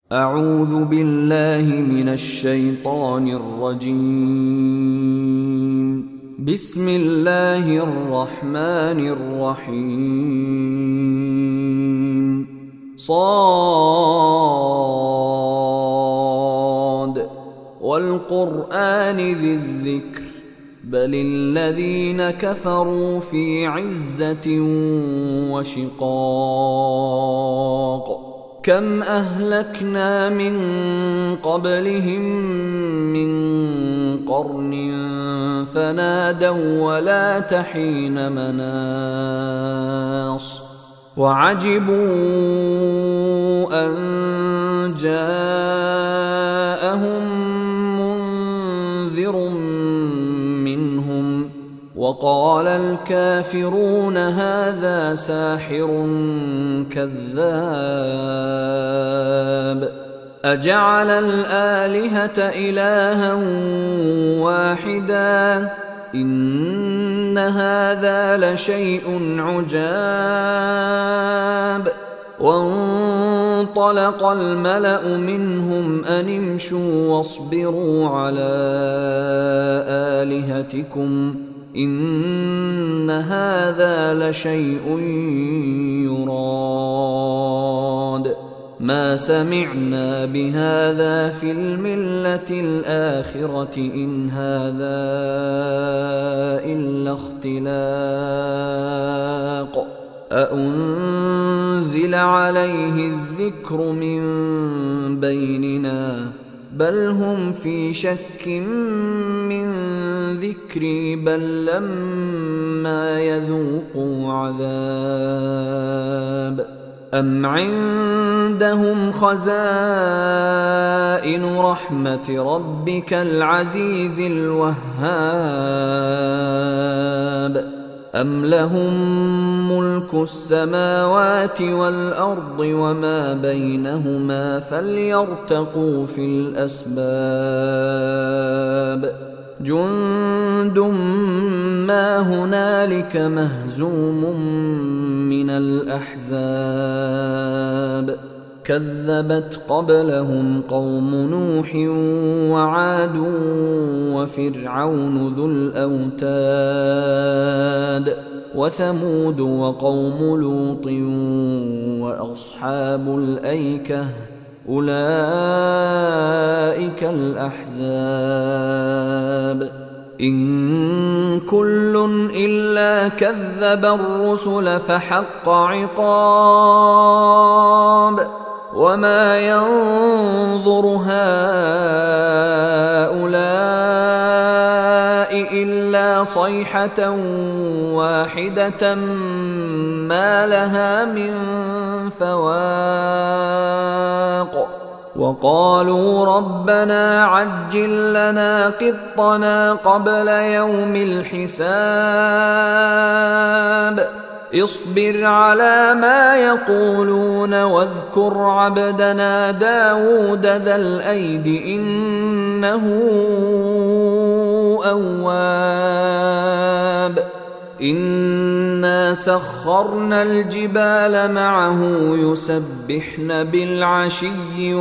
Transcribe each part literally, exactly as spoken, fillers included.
أعوذ بالله من الشيطان الرجيم. بسم الله الرحمن الرحيم. صاد والقرآن ذي الذكر بل الذين كفروا في عزة وشقاق. كم أهلكنا من قبلهم من قرن فنادوا ولا تحين مناص. وعجبوا أن جاءهم منذر منهم وقال الكافرون هذا ساحر كذاب. أجعل الآلهة إلها واحدا إن هذا لشيء عجاب. وانطلق الملأ منهم أن امشوا واصبروا على آلهتكم إن هذا لشيء يراد. ما سمعنا بهذا في الملة الآخرة إن هذا إلا اختلاق. أأنزل عليه الذكر من بيننا بل هم في شك من ذكري بل لما يذوقوا عذاب. أم عندهم خزائن رحمة ربك العزيز الوهاب. أم لهم ملك السماوات والأرض وما بينهما فليرتقوا في الأسباب. جند ما هنالك مهزوم من الأحزاب. كذبت قبلهم قوم نوح وعاد وفرعون ذو الأوتاد وثمود وقوم لوط وأصحاب الأيكة أولئك الأحزاب. إن كل إلا كذب الرسل فحق عقاب. وما ينظر هؤلاء إلا صيحة واحدة ما لها من فواق. وقالوا ربنا عجل لنا قطنا قبل يوم الحساب. اصبر على ما يقولون واذكر عبدنا داود ذا الأيد إنه أواب. إنا سخرنا الجبال معه يسبحن بالعشي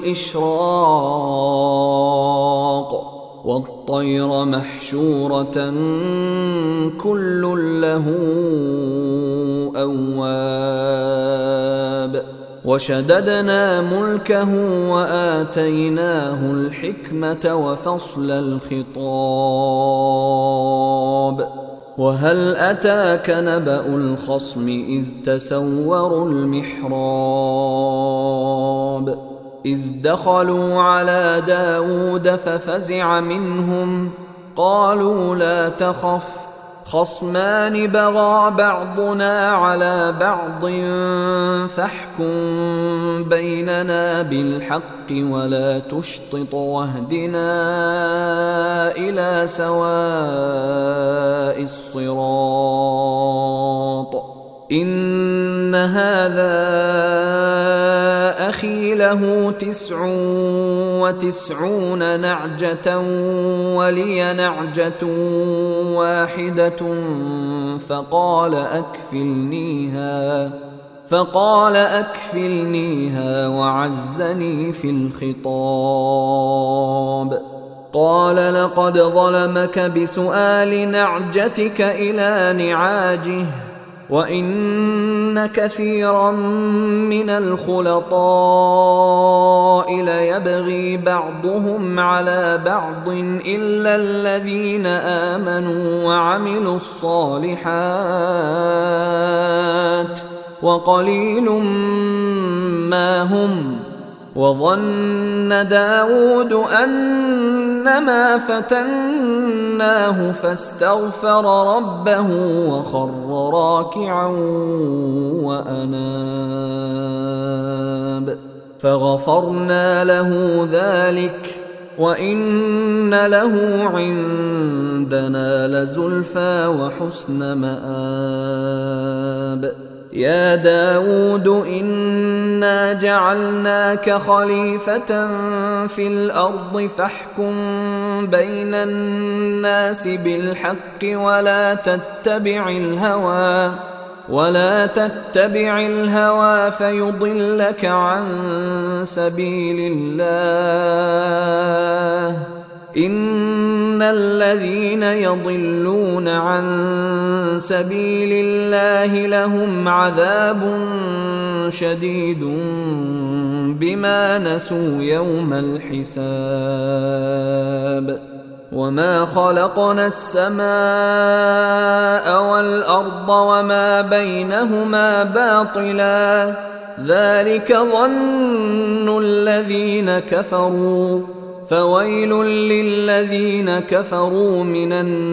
والإشراق والطير محشورة كل له أواب. وشددنا ملكه وآتيناه الحكمة وفصل الخطاب. وهل أتاك نبأ الخصم إذ تسوروا المحراب. إذ دخلوا على داود ففزع منهم قالوا لا تخف خصمان بغى بعضنا على بعض فاحكم بيننا بالحق ولا تشطط واهدنا إلى سواء الصراط. إن هذا أخي له تسع وتسعون نعجة ولي نعجة واحدة فقال أكفلنيها فقال أكفلنيها وعزني في الخطاب. قال لقد ظلمك بسؤال نعجتك إلى نعاجه وإن كثيرا من الخلطاء ليبغي بعضهم على بعض إلا الذين آمنوا وعملوا الصالحات وقليل ما هم. وظن داود أنما فتناه فاستغفر ربه وخر راكعا وأناب فغفرنا له ذلك وإن له عندنا لزلفى وحسن مآب. يا داود إنا جعلناك خليفة في الأرض فاحكم بين الناس بالحق ولا تتبع الهوى ولا تتبع الهوى فيضلك عن سبيل الله. إن الذين يضلون عن سبيل الله لهم عذاب شديد بما نسوا يوم الحساب. وما خلقنا السماء والأرض وما بينهما باطلا ذلك ظن الذين كفروا فويل للذين كفروا من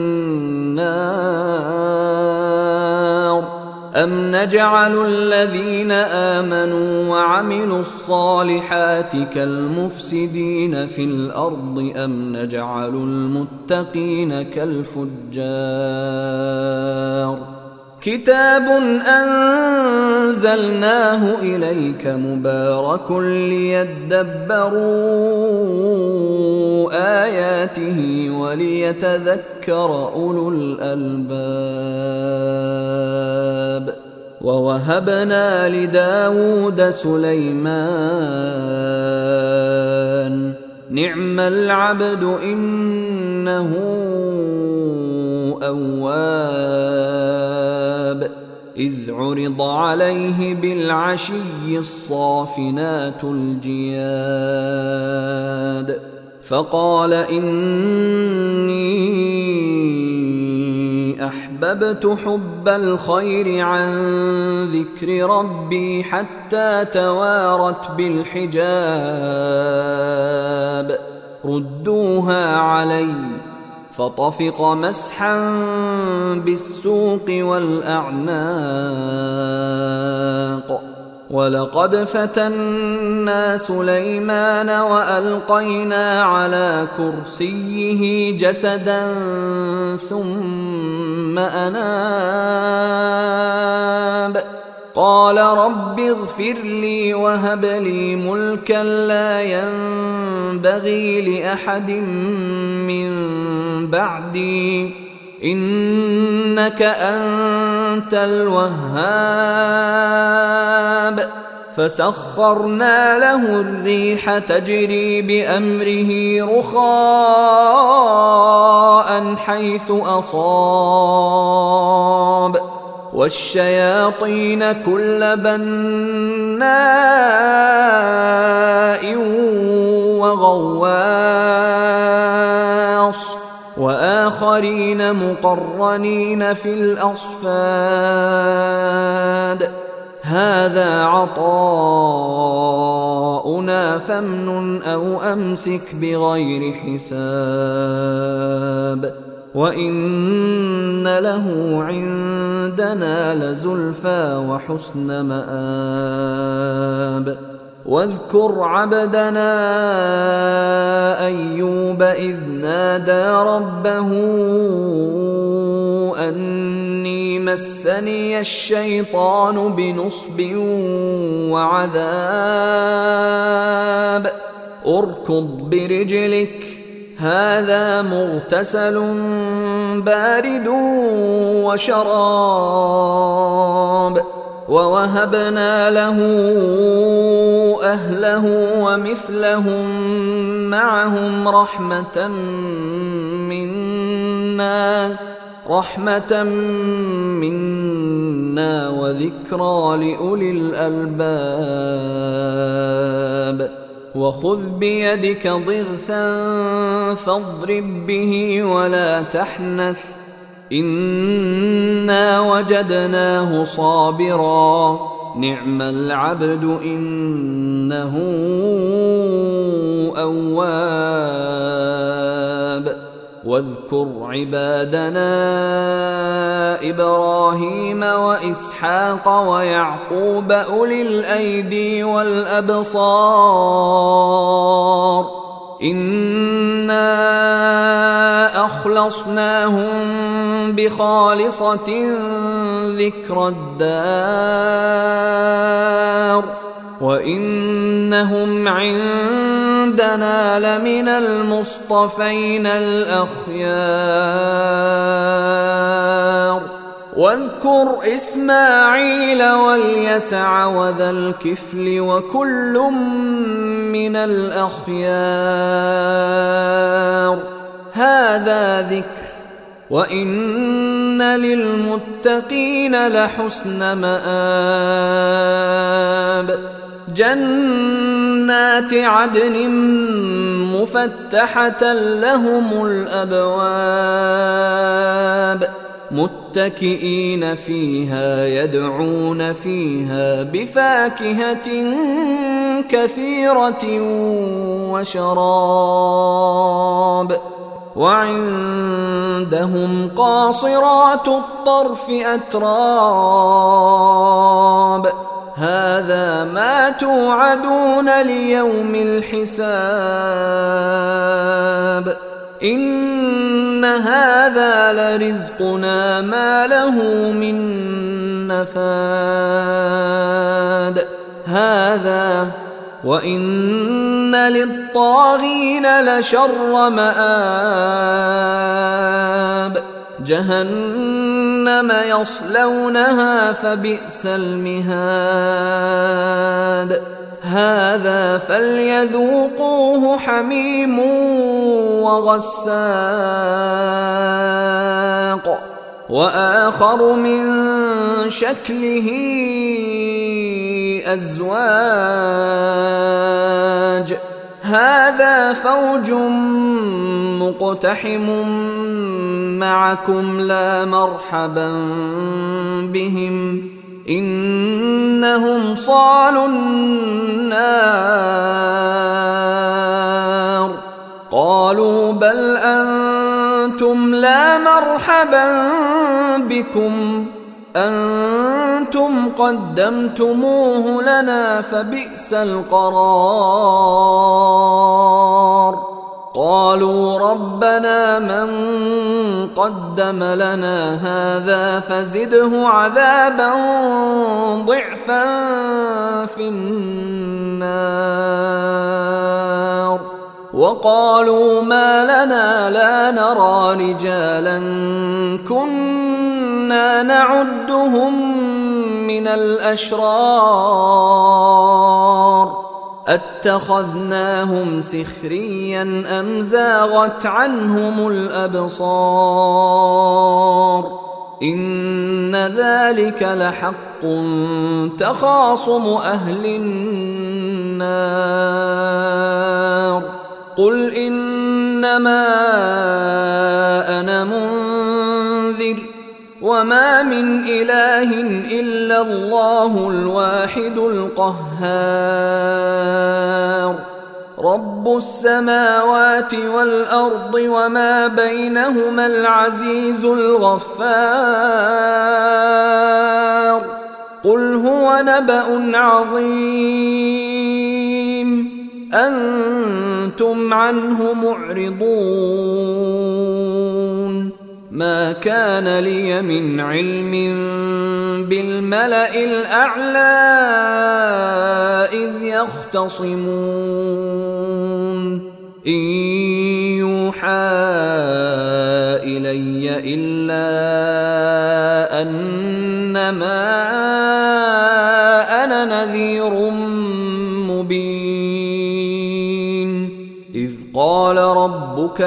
النار. أم نجعل الذين آمنوا وعملوا الصالحات كالمفسدين في الأرض أم نجعل المتقين كالفجار. كتاب أنزلناه إليك مبارك ليدبروا آياته وليتذكر أولو الألباب. ووهبنا لداود سليمان نعم العبد إنه أواب. إذ عرض عليه بالعشي الصافنات الجياد فقال إني أحببت حب الخير عن ذكر ربي حتى توارت بالحجاب ردوها علي فطفق مسحا بالسوق والأعناق. ولقد فتنا سليمان وألقينا على كرسيه جسدا ثم أناب. قال رب اغفر لي وهب لي ملكا لا ينبغي لأحد من بعدي إنك أنت الوهاب. فسخرنا له الريح تجري بأمره رخاء حيث أصاب والشياطين كل بناء وغواص وآخرين مقرنين في الأصفاد. هذا عطاؤنا فامنن أو أمسك بغير حساب وإن له عندنا لزلفى وحسن مآب. واذكر عبدنا أيوب إذ نادى ربه أني مسني الشيطان بنصب وعذاب. اركض برجلك هذا مغتسل بارد وشراب ووهبنا له أهله ومثلهم معهم رحمة منا رحمة منا وذكرى لأولي الألباب. وخذ بيدك ضغثا فاضرب به ولا تحنث إنا وجدناه صابرا نعم العبد إنه أواب. واذكر عبادنا إبراهيم وإسحاق ويعقوب أولي الأيدي والأبصار إنا أخلصناهم بخالصة ذكر الدار وإنهم عندنا لمن المصطفين الأخيار. واذكر إسماعيل واليسع وذا الكفل وكل من الأخيار هذا ذكر وإن للمتقين لحسن مآب. جنات عدن مفتحة لهم الأبواب متكئين فيها يدعون فيها بفاكهة كثيرة وشراب وعندهم قاصرات الطرف أتراب هذا ما توعدون ليوم الحساب إن هذا لرزقنا ما له من نفاد. هذا وإن للطاغين لشر مآب جهنم يصلونها فبئس المهاد. هذا فليذوقوه حميم وغساق وآخر من شكله أزواج هذا فوج مقتحم معكم لا مرحبا بهم إنهم صالوا النار. قالوا بل أنتم لا مرحبا بكم أنتم قدمتموه لنا فبئس القرار. قالوا ربنا من قدم لنا هذا فزده عذابا ضعفا في النار. وقالوا ما لنا لا نرى رجالا كنا نعدهم من الأشرار أتخذناهم سخريا أم زاغت عنهم الأبصار إن ذلك لحق تخاصم أهل النار. قل إنما أنا منذر وما من إله إلا الله الواحد القهار رب السماوات والأرض وما بينهما العزيز الغفار. قل هو نبأ عظيم أنتم عنه معرضون. ما كان لي من علم بالملأ الأعلى إذ يختصمون إن يوحى إلي إلا أنما إذ قال ربك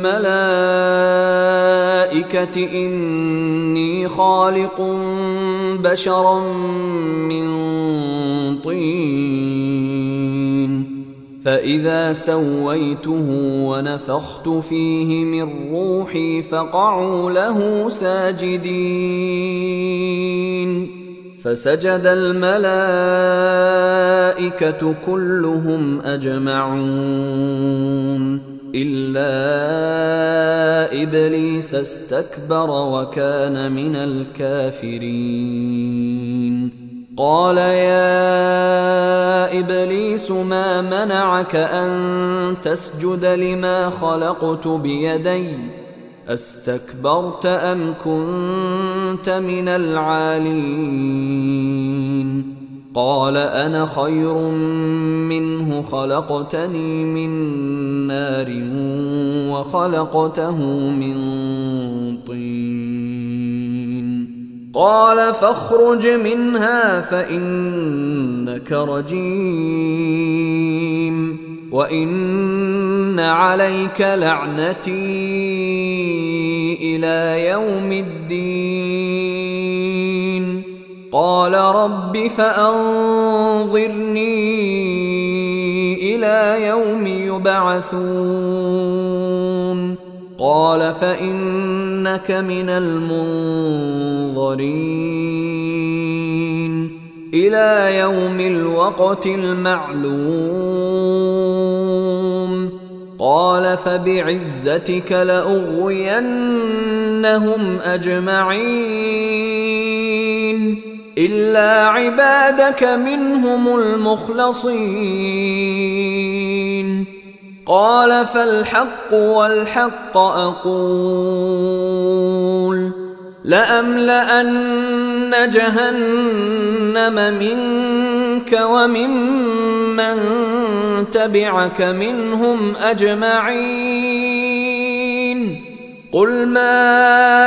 للملائكة إني خالق بشرا من طين فإذا سويته ونفخت فيه من روحي فقعوا له ساجدين فسجد الملائكة كلهم أجمعون إلا إبليس استكبر وكان من الكافرين قال يا إبليس ما منعك أن تسجد لما خلقت بيدي أستكبرت أم كنت من العالين قال أنا خير منه خلقتني من نار وخلقته من طين قال فاخرج منها فإنك رجيم وإن عليك لعنتي إلى يوم الدين قال رب فأنظرني إلى يوم يبعثون قال فإنك من المنظرين إلى يوم الوقت المعلوم قال فبعزتك لأغوينهم أجمعين إلا عبادك منهم المخلصين قال فالحق والحق أقول لأملأن جهنم منك وممن تبعك منهم أجمعين قل ما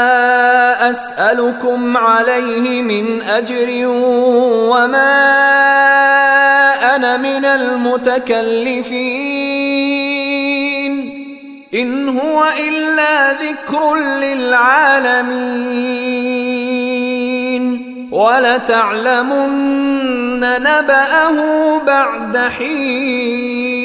أسألكم عليه من أجر وما أنا من المتكلفين إن هو إلا ذكر للعالمين ولتعلمن نبأه بعد حين